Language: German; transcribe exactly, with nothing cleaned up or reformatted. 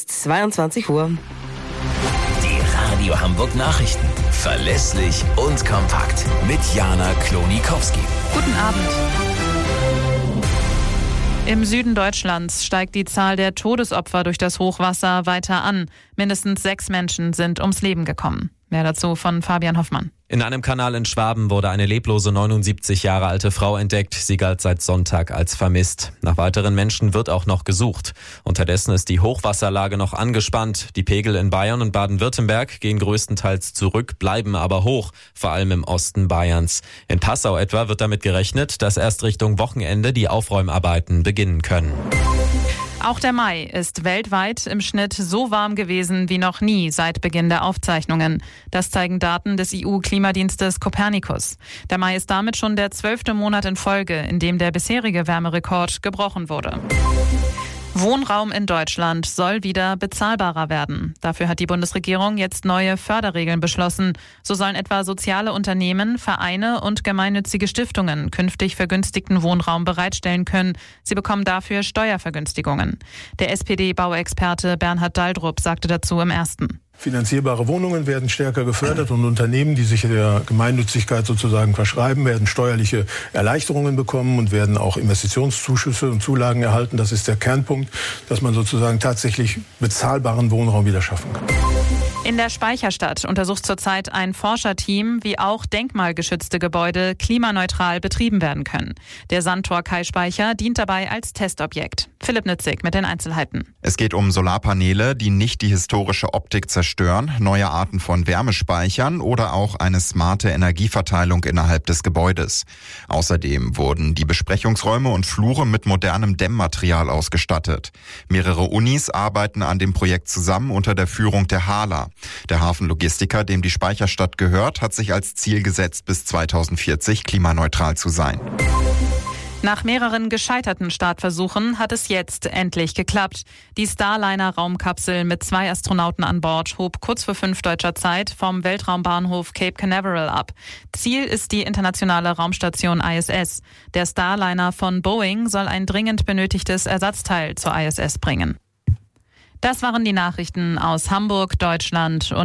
ist zweiundzwanzig Uhr. Die Radio Hamburg Nachrichten. Verlässlich und kompakt. Mit Jana Klonikowski. Guten Abend. Im Süden Deutschlands steigt die Zahl der Todesopfer durch das Hochwasser weiter an. Mindestens sechs Menschen sind ums Leben gekommen. Mehr dazu von Fabian Hoffmann. In einem Kanal in Schwaben wurde eine leblose neunundsiebzig Jahre alte Frau entdeckt. Sie galt seit Sonntag als vermisst. Nach weiteren Menschen wird auch noch gesucht. Unterdessen ist die Hochwasserlage noch angespannt. Die Pegel in Bayern und Baden-Württemberg gehen größtenteils zurück, bleiben aber hoch, vor allem im Osten Bayerns. In Passau etwa wird damit gerechnet, dass erst Richtung Wochenende die Aufräumarbeiten beginnen können. Auch der Mai ist weltweit im Schnitt so warm gewesen wie noch nie seit Beginn der Aufzeichnungen. Das zeigen Daten des E U-Klimadienstes Copernicus. Der Mai ist damit schon der zwölfte Monat in Folge, in dem der bisherige Wärmerekord gebrochen wurde. Wohnraum in Deutschland soll wieder bezahlbarer werden. Dafür hat die Bundesregierung jetzt neue Förderregeln beschlossen. So sollen etwa soziale Unternehmen, Vereine und gemeinnützige Stiftungen künftig vergünstigten Wohnraum bereitstellen können. Sie bekommen dafür Steuervergünstigungen. Der S P D-Bauexperte Bernhard Daldrup sagte dazu im Ersten. Finanzierbare Wohnungen werden stärker gefördert und Unternehmen, die sich der Gemeinnützigkeit sozusagen verschreiben, werden steuerliche Erleichterungen bekommen und werden auch Investitionszuschüsse und Zulagen erhalten. Das ist der Kernpunkt, dass man sozusagen tatsächlich bezahlbaren Wohnraum wieder schaffen kann. In der Speicherstadt untersucht zurzeit ein Forscherteam, wie auch denkmalgeschützte Gebäude klimaneutral betrieben werden können. Der Sandtor-Kai-Speicher dient dabei als Testobjekt. Philipp Nützig mit den Einzelheiten. Es geht um Solarpaneele, die nicht die historische Optik zerstören, neue Arten von Wärmespeichern oder auch eine smarte Energieverteilung innerhalb des Gebäudes. Außerdem wurden die Besprechungsräume und Flure mit modernem Dämmmaterial ausgestattet. Mehrere Unis arbeiten an dem Projekt zusammen unter der Führung der HALA. Der Hafenlogistiker, dem die Speicherstadt gehört, hat sich als Ziel gesetzt, bis zweitausendvierzig klimaneutral zu sein. Nach mehreren gescheiterten Startversuchen hat es jetzt endlich geklappt. Die Starliner-Raumkapsel mit zwei Astronauten an Bord hob kurz vor fünf deutscher Zeit vom Weltraumbahnhof Cape Canaveral ab. Ziel ist die internationale Raumstation I S S. Der Starliner von Boeing soll ein dringend benötigtes Ersatzteil zur I S S bringen. Das waren die Nachrichten aus Hamburg, Deutschland und